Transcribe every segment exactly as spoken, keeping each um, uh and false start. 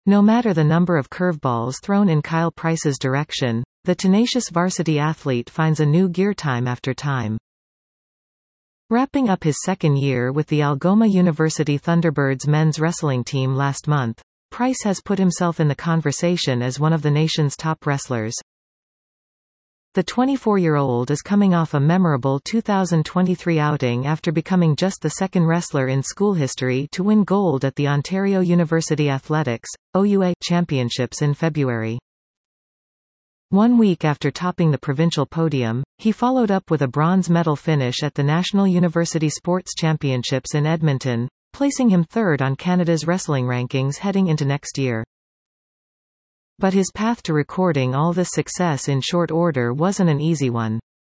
No matter the number of curveballs thrown in Kyle Price's direction, the tenacious varsity athlete finds a new gear time after time. Wrapping up his second year with the Algoma University Thunderbirds men's wrestling team last month, Price has put himself in the conversation as one of the nation's top wrestlers. The twenty-four-year-old is coming off a memorable two thousand twenty-three outing after becoming just the second wrestler in school history to win gold at the Ontario University Athletics (O U A) Championships in February. One week after topping the provincial podium, he followed up with a bronze medal finish at the National University Sports Championships in Edmonton, placing him third on Canada's wrestling rankings heading into next year. But his path to recording all this success in short order wasn't an easy one.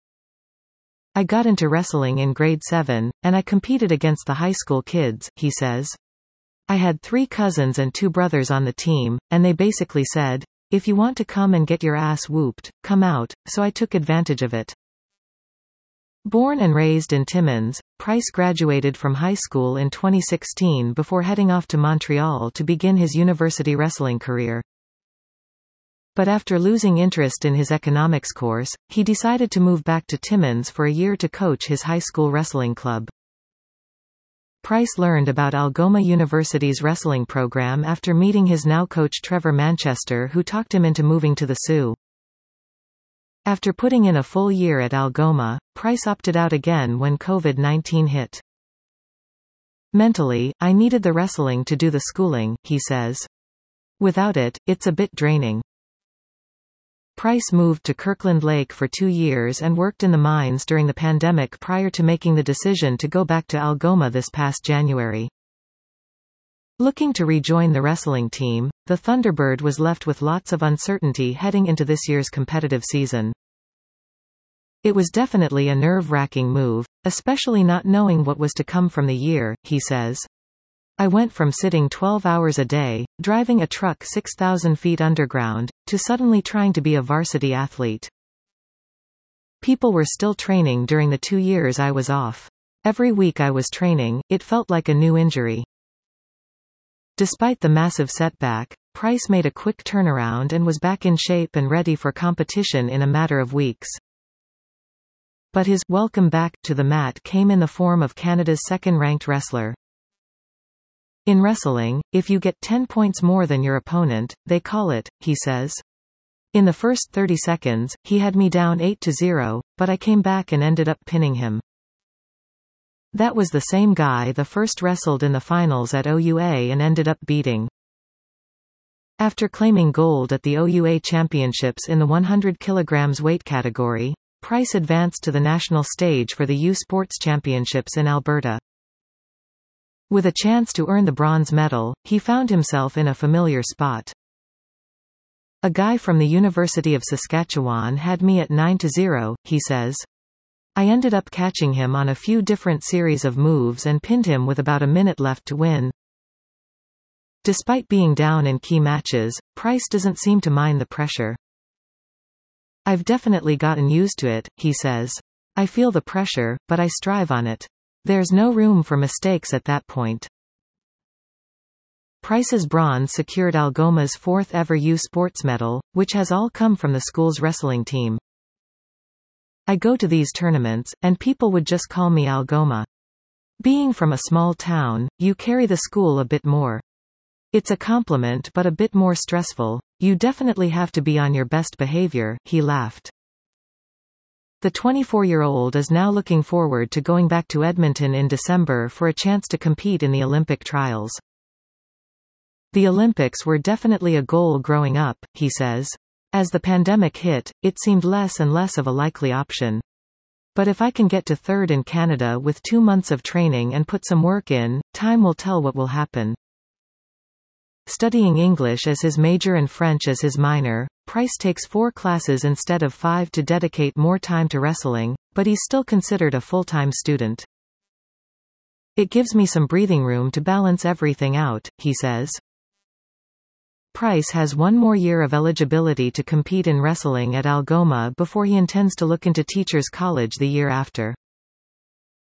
"I got into wrestling in grade seven, and I competed against the high school kids," he says. "I had three cousins and two brothers on the team, and they basically said, 'If you want to come and get your ass whooped, come out,' so I took advantage of it." Born and raised in Timmins, Price graduated from high school in twenty sixteen before heading off to Montreal to begin his university wrestling career. But after losing interest in his economics course, he decided to move back to Timmins for a year to coach his high school wrestling club. Price learned about Algoma University's wrestling program after meeting his now coach Trevor Manchester, who talked him into moving to the Sioux. After putting in a full year at Algoma, Price opted out again when COVID nineteen hit. "Mentally, I needed the wrestling to do the schooling," he says. "Without it, it's a bit draining." Price moved to Kirkland Lake for two years and worked in the mines during the pandemic prior to making the decision to go back to Algoma this past January. Looking to rejoin the wrestling team, the Thunderbird was left with lots of uncertainty heading into this year's competitive season. "It was definitely a nerve-wracking move, especially not knowing what was to come from the year," he says. "I went from sitting twelve hours a day, driving a truck six thousand feet underground, to suddenly trying to be a varsity athlete. People were still training during the two years I was off. Every week I was training, it felt like a new injury." Despite the massive setback, Price made a quick turnaround and was back in shape and ready for competition in a matter of weeks. But his welcome back to the mat came in the form of Canada's second-ranked wrestler. "In wrestling, if you get ten points more than your opponent, they call it," he says. "In the first thirty seconds, he had me down eight to zero, but I came back and ended up pinning him." That was the same guy the first wrestled in the finals at O U A and ended up beating. After claiming gold at the O U A Championships in the one hundred kilograms weight category, Price advanced to the national stage for the U Sports Championships in Alberta. With a chance to earn the bronze medal, he found himself in a familiar spot. "A guy from the University of Saskatchewan had me at nine to zero, he says. "I ended up catching him on a few different series of moves and pinned him with about a minute left to win." Despite being down in key matches, Price doesn't seem to mind the pressure. "I've definitely gotten used to it," he says. "I feel the pressure, but I strive on it. There's no room for mistakes at that point." Price's bronze secured Algoma's fourth ever U Sports medal, which has all come from the school's wrestling team. "I go to these tournaments, and people would just call me Algoma. Being from a small town, you carry the school a bit more. It's a compliment but a bit more stressful. You definitely have to be on your best behavior," he laughed. The twenty-four-year-old is now looking forward to going back to Edmonton in December for a chance to compete in the Olympic trials. "The Olympics were definitely a goal growing up," he says. "As the pandemic hit, it seemed less and less of a likely option. But if I can get to third in Canada with two months of training and put some work in, time will tell what will happen." Studying English as his major and French as his minor, Price takes four classes instead of five to dedicate more time to wrestling, but he's still considered a full-time student. "It gives me some breathing room to balance everything out," he says. Price has one more year of eligibility to compete in wrestling at Algoma before he intends to look into Teachers College the year after.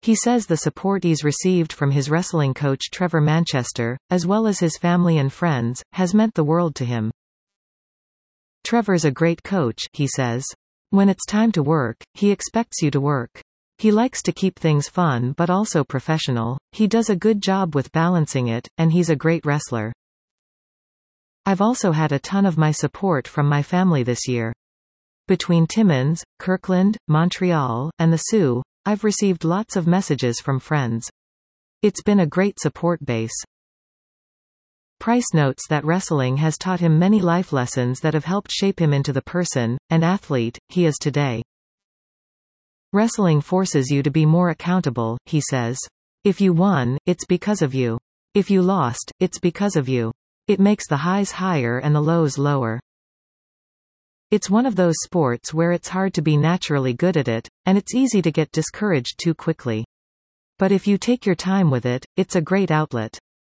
He says the support he's received from his wrestling coach Trevor Manchester, as well as his family and friends, has meant the world to him. Trevor's a great coach, he says. When it's time to work, he expects you to work. He likes to keep things fun but also professional. He does a good job with balancing it, and he's a great wrestler. I've also had a ton of my support from my family this year. Between Timmins, Kirkland, Montreal, and the Sioux, I've received lots of messages from friends. It's been a great support base. Price notes that wrestling has taught him many life lessons that have helped shape him into the person and athlete he is today. Wrestling forces you to be more accountable, he says. If you won, it's because of you. If you lost, it's because of you. It makes the highs higher and the lows lower. It's one of those sports where it's hard to be naturally good at it, and it's easy to get discouraged too quickly. But if you take your time with it, it's a great outlet.